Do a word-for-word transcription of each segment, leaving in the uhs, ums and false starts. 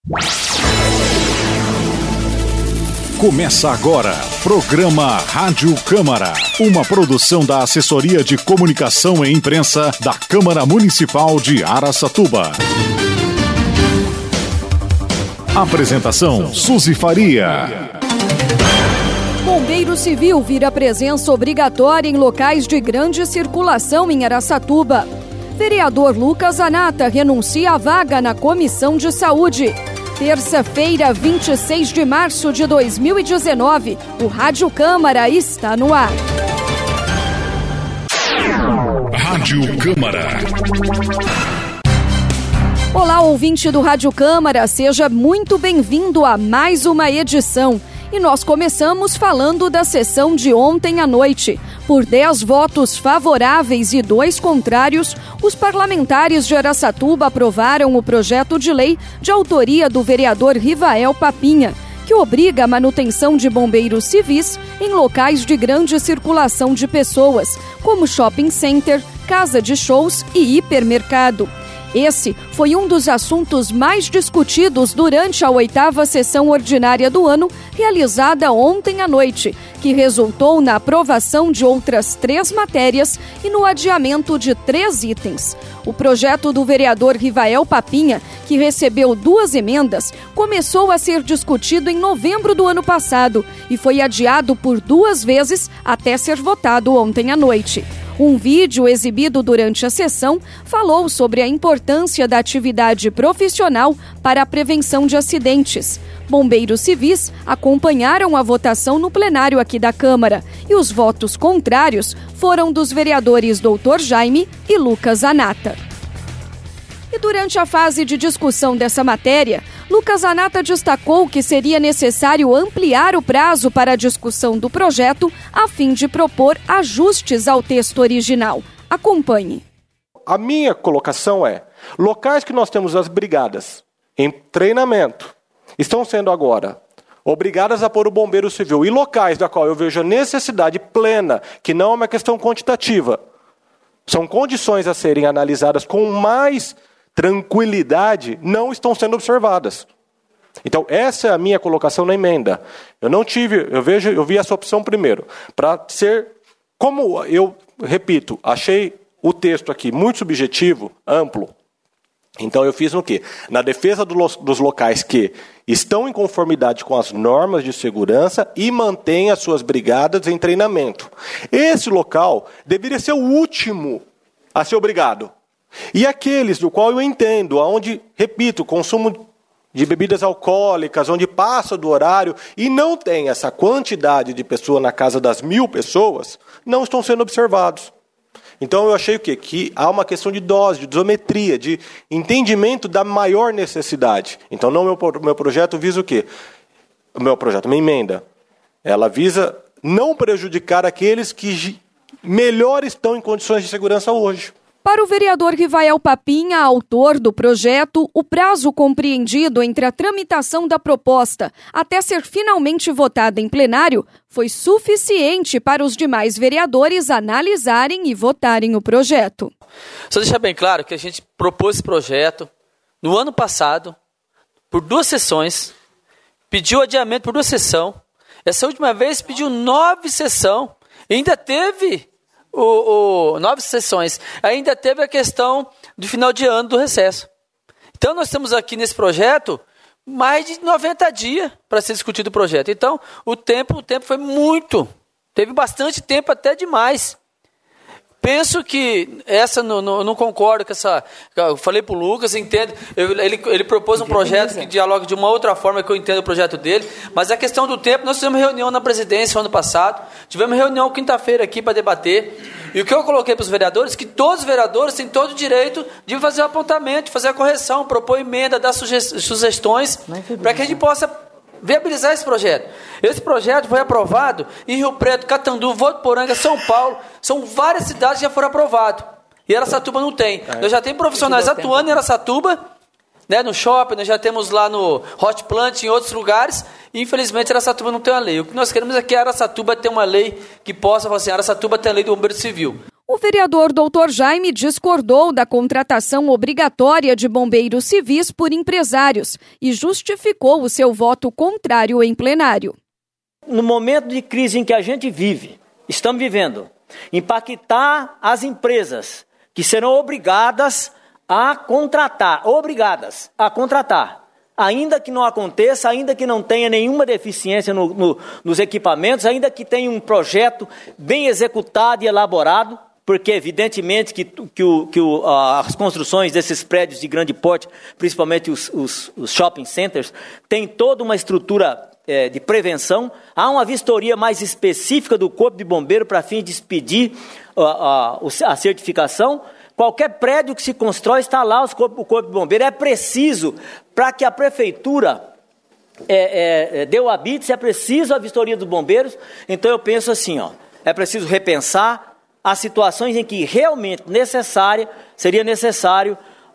Começa agora, programa Rádio Câmara, uma produção da Assessoria de Comunicação e Imprensa da Câmara Municipal de Araçatuba. Apresentação, Suzy Faria. Bombeiro Civil vira presença obrigatória em locais de grande circulação em Araçatuba. Vereador Lucas Zanata renuncia à vaga na Comissão de Saúde. Terça-feira, vinte e seis de março de dois mil e dezenove, o Rádio Câmara está no ar. Rádio Câmara. Olá, ouvinte do Rádio Câmara, seja muito bem-vindo a mais uma edição. E nós começamos falando da sessão de ontem à noite. Por dez votos favoráveis e dois contrários, os parlamentares de Araçatuba aprovaram o projeto de lei de autoria do vereador Rivael Papinha, que obriga a manutenção de bombeiros civis em locais de grande circulação de pessoas, como shopping center, casa de shows e hipermercado. Esse foi um dos assuntos mais discutidos durante a oitava sessão ordinária do ano, realizada ontem à noite, que resultou na aprovação de outras três matérias e no adiamento de três itens. O projeto do vereador Rivael Papinha, que recebeu duas emendas, começou a ser discutido em novembro do ano passado e foi adiado por duas vezes até ser votado ontem à noite. Um vídeo exibido durante a sessão falou sobre a importância da atividade profissional para a prevenção de acidentes. Bombeiros civis acompanharam a votação no plenário aqui da Câmara e os votos contrários foram dos vereadores doutor Jaime e Lucas Zanata. E durante a fase de discussão dessa matéria, Lucas Zanata destacou que seria necessário ampliar o prazo para a discussão do projeto a fim de propor ajustes ao texto original. Acompanhe. A minha colocação é, locais que nós temos as brigadas em treinamento estão sendo agora obrigadas a pôr o bombeiro civil e locais da qual eu vejo a necessidade plena, que não é uma questão quantitativa, são condições a serem analisadas com mais tranquilidade, não estão sendo observadas. Então, essa é a minha colocação na emenda. Eu não tive, eu vejo, eu vi essa opção primeiro, para ser, como eu repito, achei o texto aqui muito subjetivo, amplo. Então, eu fiz o quê? Na defesa do, dos locais que estão em conformidade com as normas de segurança e mantêm as suas brigadas em treinamento. Esse local deveria ser o último a ser obrigado. E aqueles do qual eu entendo, onde, repito, consumo de bebidas alcoólicas, onde passa do horário e não tem essa quantidade de pessoas na casa das mil pessoas, não estão sendo observados. Então eu achei o quê? Que há uma questão de dose, de dosometria, de entendimento da maior necessidade. Então não, meu, meu projeto visa o quê? O meu projeto, minha emenda, ela visa não prejudicar aqueles que melhor estão em condições de segurança hoje. Para o vereador Rivael Papinha, autor do projeto, o prazo compreendido entre a tramitação da proposta até ser finalmente votada em plenário foi suficiente para os demais vereadores analisarem e votarem o projeto. Só deixar bem claro que a gente propôs esse projeto no ano passado, por duas sessões, pediu adiamento por duas sessões, essa última vez pediu nove sessões, ainda teve... O, o, nove sessões, ainda teve a questão do final de ano do recesso. Então nós temos aqui nesse projeto mais de noventa dias para ser discutido o projeto. Então o tempo, o tempo foi muito, teve bastante tempo, até demais. Penso que essa, não, não, não concordo com essa, eu falei para o Lucas, entendo, eu, ele, ele propôs um projeto que dialoga de uma outra forma que eu entendo o projeto dele, mas a questão do tempo, nós tivemos reunião na presidência no ano passado, tivemos reunião quinta-feira aqui para debater, e o que eu coloquei para os vereadores, que todos os vereadores têm todo o direito de fazer o apontamento, de fazer a correção, propor emenda, dar sugestões, para que a gente possa viabilizar esse projeto. Esse projeto foi aprovado em Rio Preto, Catandu, Votuporanga, São Paulo. São várias cidades que já foram aprovadas. E Araçatuba não tem. É. Nós já temos profissionais atuando em Araçatuba, né, no shopping, nós já temos lá no Hot Plant, em outros lugares. E infelizmente Araçatuba não tem uma lei. O que nós queremos é que Araçatuba tenha uma lei que possa falar assim, Araçatuba tem a lei do bombeiro civil. O vereador doutor Jaime discordou da contratação obrigatória de bombeiros civis por empresários e justificou o seu voto contrário em plenário. No momento de crise em que a gente vive, estamos vivendo, impactar as empresas que serão obrigadas a contratar, obrigadas a contratar, ainda que não aconteça, ainda que não tenha nenhuma deficiência no, no, nos equipamentos, ainda que tenha um projeto bem executado e elaborado, porque evidentemente que, que, o, que o, as construções desses prédios de grande porte, principalmente os, os, os shopping centers, têm toda uma estrutura é, de prevenção. Há uma vistoria mais específica do Corpo de Bombeiro para fim de expedir a, a, a certificação. Qualquer prédio que se constrói está lá os corpo, o Corpo de Bombeiro. É preciso, para que a Prefeitura é, é, dê o habite, é preciso a vistoria dos bombeiros. Então eu penso assim, ó, é preciso repensar as situações em que realmente necessária, seria necessário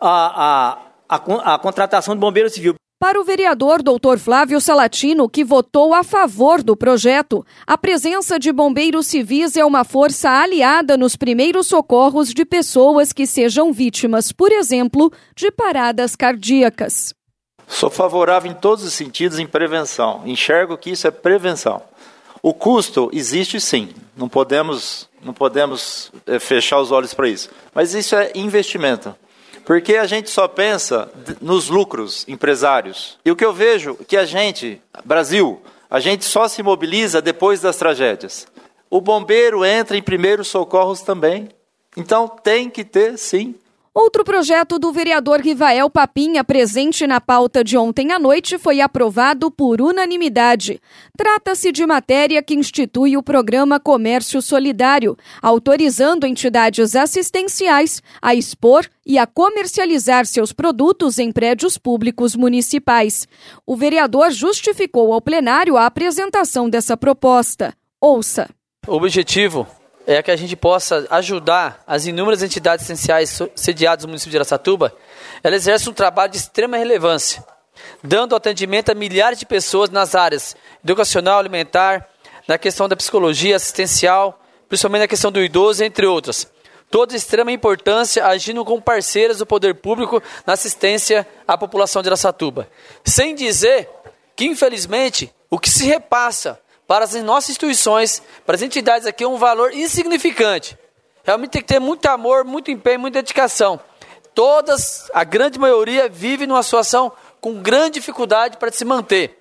a, a, a, a contratação de bombeiro civil. Para o vereador doutor Flávio Salatino, que votou a favor do projeto, a presença de bombeiros civis é uma força aliada nos primeiros socorros de pessoas que sejam vítimas, por exemplo, de paradas cardíacas. Sou favorável em todos os sentidos em prevenção. Enxergo que isso é prevenção. O custo existe sim, não podemos, não podemos é, fechar os olhos para isso. Mas isso é investimento. Porque a gente só pensa nos lucros empresários. E o que eu vejo é que a gente, Brasil, a gente só se mobiliza depois das tragédias. O bombeiro entra em primeiros socorros também. Então tem que ter, sim. Outro projeto do vereador Rivael Papinha, presente na pauta de ontem à noite, foi aprovado por unanimidade. Trata-se de matéria que institui o programa Comércio Solidário, autorizando entidades assistenciais a expor e a comercializar seus produtos em prédios públicos municipais. O vereador justificou ao plenário a apresentação dessa proposta. Ouça. O objetivo é que a gente possa ajudar as inúmeras entidades essenciais sediadas no município de Araçatuba. Ela exerce um trabalho de extrema relevância, dando atendimento a milhares de pessoas nas áreas educacional, alimentar, na questão da psicologia assistencial, principalmente na questão do idoso, entre outras. Toda de extrema importância, agindo como parceiras do poder público na assistência à população de Araçatuba. Sem dizer que, infelizmente, o que se repassa para as nossas instituições, para as entidades aqui, é um valor insignificante. Realmente tem que ter muito amor, muito empenho, muita dedicação. Todas, a grande maioria, vive numa situação com grande dificuldade para se manter.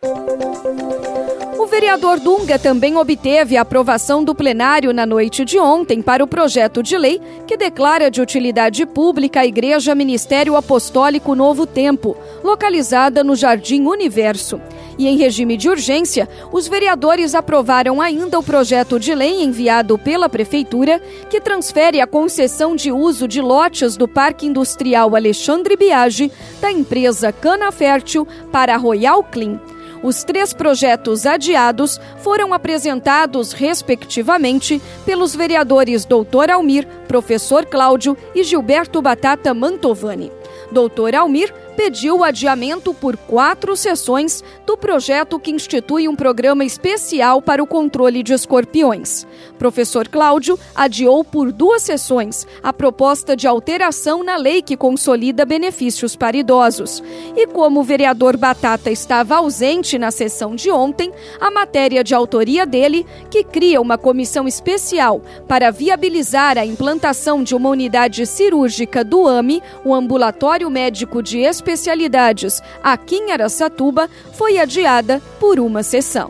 O vereador Dunga também obteve a aprovação do plenário na noite de ontem para o projeto de lei que declara de utilidade pública a Igreja Ministério Apostólico Novo Tempo, localizada no Jardim Universo. E em regime de urgência, os vereadores aprovaram ainda o projeto de lei enviado pela Prefeitura que transfere a concessão de uso de lotes do Parque Industrial Alexandre Biagi da empresa Cana Fértil para a Royal Clean. Os três projetos adiados foram apresentados, respectivamente, pelos vereadores doutor Almir, professor Cláudio e Gilberto Batata Mantovani. doutor Almir pediu o adiamento por quatro sessões do projeto que institui um programa especial para o controle de escorpiões. Professor Cláudio adiou por duas sessões a proposta de alteração na lei que consolida benefícios para idosos. E como o vereador Batata estava ausente na sessão de ontem, a matéria de autoria dele, que cria uma comissão especial para viabilizar a implantação de uma unidade cirúrgica do A M I, o Ambulatório Médico de Especialidades, aqui em Araçatuba, foi adiada por uma sessão.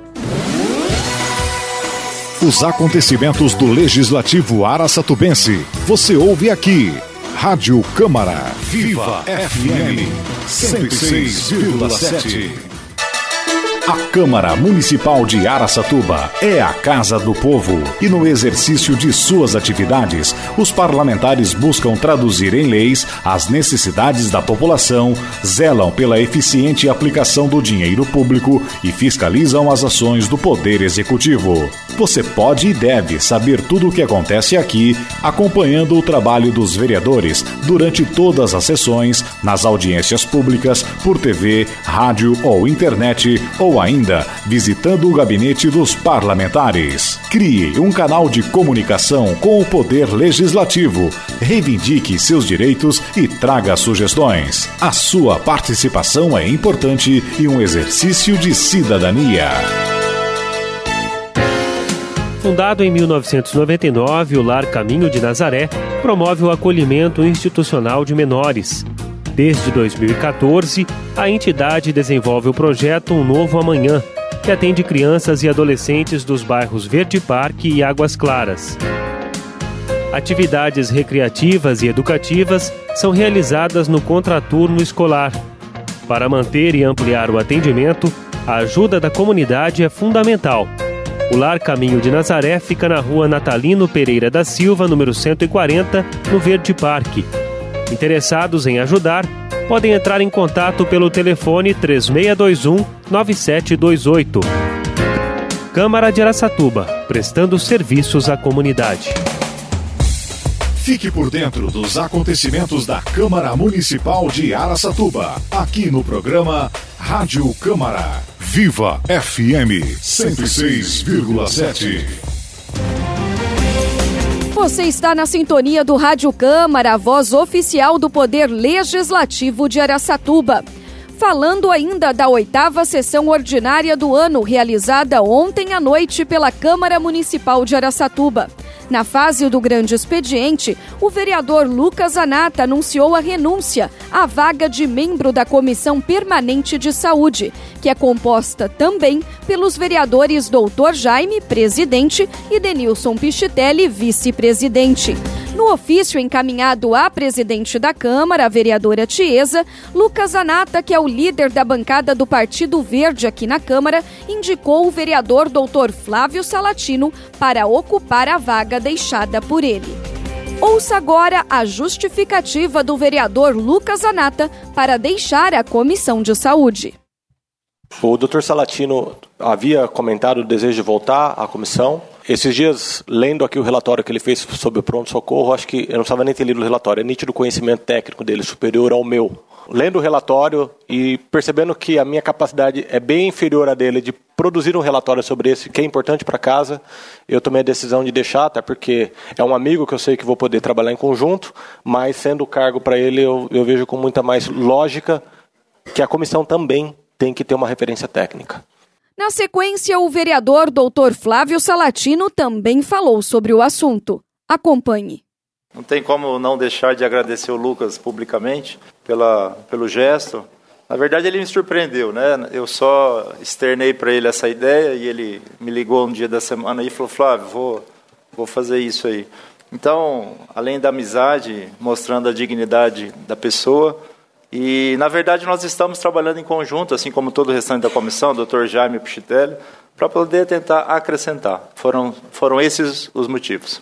Os acontecimentos do Legislativo Araçatubense, você ouve aqui. Rádio Câmara, Viva F M, cento e seis vírgula sete. A Câmara Municipal de Araçatuba é a Casa do Povo e no exercício de suas atividades, os parlamentares buscam traduzir em leis as necessidades da população, zelam pela eficiente aplicação do dinheiro público e fiscalizam as ações do Poder Executivo. Você pode e deve saber tudo o que acontece aqui, acompanhando o trabalho dos vereadores durante todas as sessões, nas audiências públicas, por T V, rádio ou internet, ou ainda visitando o gabinete dos parlamentares. Crie um canal de comunicação com o Poder Legislativo. Reivindique seus direitos e traga sugestões. A sua participação é importante e um exercício de cidadania. Fundado em mil novecentos e noventa e nove, o Lar Caminho de Nazaré promove o acolhimento institucional de menores. Desde dois mil e quatorze, a entidade desenvolve o projeto Um Novo Amanhã, que atende crianças e adolescentes dos bairros Verde Parque e Águas Claras. Atividades recreativas e educativas são realizadas no contraturno escolar. Para manter e ampliar o atendimento, a ajuda da comunidade é fundamental. O Lar Caminho de Nazaré fica na rua Natalino Pereira da Silva, número cento e quarenta, no Verde Parque. Interessados em ajudar, podem entrar em contato pelo telefone três seis dois um, nove sete dois oito. Câmara de Araçatuba, prestando serviços à comunidade. Fique por dentro dos acontecimentos da Câmara Municipal de Araçatuba, aqui no programa Rádio Câmara. Viva F M cento e seis vírgula sete. Você está na sintonia do Rádio Câmara, a voz oficial do Poder Legislativo de Araçatuba. Falando ainda da oitava sessão ordinária do ano, realizada ontem à noite pela Câmara Municipal de Araçatuba. Na fase do grande expediente, o vereador Lucas Zanata anunciou a renúncia à vaga de membro da Comissão Permanente de Saúde, que é composta também pelos vereadores doutor Jaime, presidente, e Denilson Pichitelli, vice-presidente. No ofício encaminhado à presidente da Câmara, a vereadora Tiesa, Lucas Zanata, que é o líder da bancada do Partido Verde aqui na Câmara, indicou o vereador doutor Flávio Salatino para ocupar a vaga deixada por ele. Ouça agora a justificativa do vereador Lucas Zanata para deixar a Comissão de Saúde. O doutor Salatino havia comentado o desejo de voltar à comissão. Esses dias, lendo aqui o relatório que ele fez sobre o pronto-socorro, acho que eu não precisava nem ter lido o relatório, é nítido o conhecimento técnico dele, superior ao meu. Lendo o relatório e percebendo que a minha capacidade é bem inferior à dele de produzir um relatório sobre esse, que é importante para casa, eu tomei a decisão de deixar, até porque é um amigo que eu sei que vou poder trabalhar em conjunto, mas sendo o cargo para ele, eu, eu vejo com muita mais lógica que a comissão também tem que ter uma referência técnica. Na sequência, o vereador doutor Flávio Salatino também falou sobre o assunto. Acompanhe. Não tem como não deixar de agradecer o Lucas publicamente pela, pelo gesto. Na verdade, ele me surpreendeu, né? Eu só externei para ele essa ideia e ele me ligou um dia da semana e falou: Flávio, vou, vou fazer isso aí. Então, além da amizade, mostrando a dignidade da pessoa, e, na verdade, nós estamos trabalhando em conjunto, assim como todo o restante da comissão, o doutor Jaime Pichitelli, para poder tentar acrescentar. Foram, foram esses os motivos.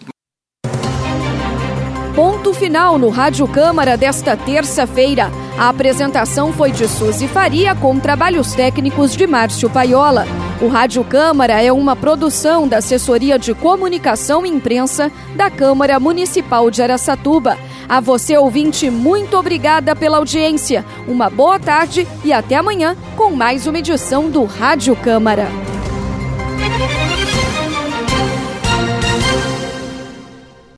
Ponto final no Rádio Câmara desta terça-feira. A apresentação foi de Suzy Faria, com trabalhos técnicos de Márcio Paiola. O Rádio Câmara é uma produção da Assessoria de Comunicação e Imprensa da Câmara Municipal de Araçatuba. A você, ouvinte, muito obrigada pela audiência. Uma boa tarde e até amanhã com mais uma edição do Rádio Câmara.